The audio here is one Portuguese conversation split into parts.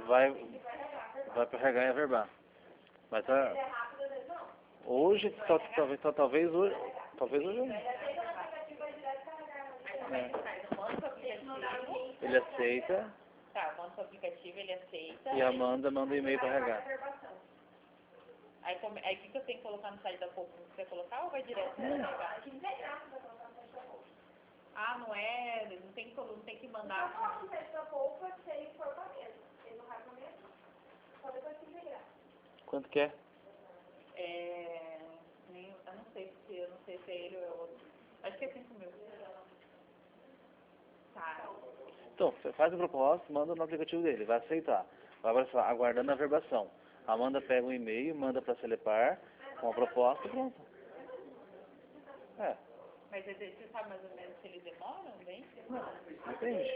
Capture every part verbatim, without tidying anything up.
vai, vai carregar e averbar. Mas tá, hoje, tal- talvez, tal- talvez hoje, talvez hoje. É. Ele aceita. Tá, manda o aplicativo, ele aceita. E a Amanda manda um e-mail para carregar. Aí o aí, que, que eu tenho que colocar no site da Poupa? Você vai colocar ou vai direto para carregar? Ah, não é? Não tem, não tem que mandar. Não, no site da Poupa tem informamento. Tem no pagamento, só depois que integrar. Quanto que é? É... Nem, eu não sei se eu não sei se é ele ou é outro. Acho que é cinco mil. Tá. Então, você faz a proposta, manda no aplicativo dele, vai aceitar. Agora só, aguardando a verbação. A Amanda pega um e-mail, manda para a Celepar com a proposta e pronto. É. Mas você sabe mais ou menos se eles demoram, bem? Depende.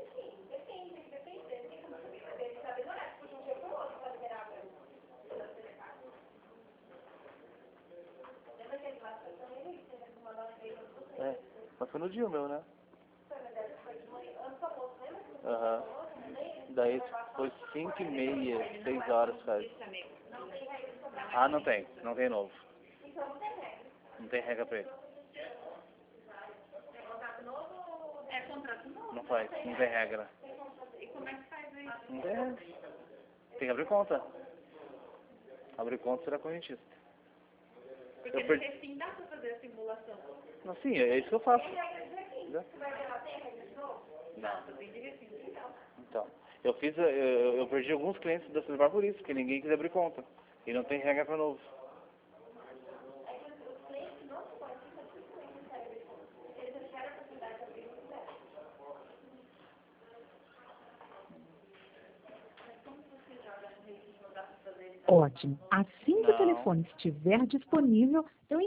É, mas foi no dia o meu, né? Aham. Daí foi cinco e meia, seis horas faz. Ah, não tem, não tem novo. Não tem regra pra ele. É contrato novo? Não faz, não tem regra. E como é que faz isso? Não tem regra. Tem que abrir conta. Abrir conta será correntista. Porque Eu perdi. assim dá pra fazer a simulação. Não, sim, é isso que eu faço. Não, você tem direitinho. Então, eu fiz, eu, eu perdi alguns clientes da Celular por isso, porque ninguém quis abrir conta. E não tem regra para novo. Ótimo. Assim que o Não. telefone estiver disponível, eu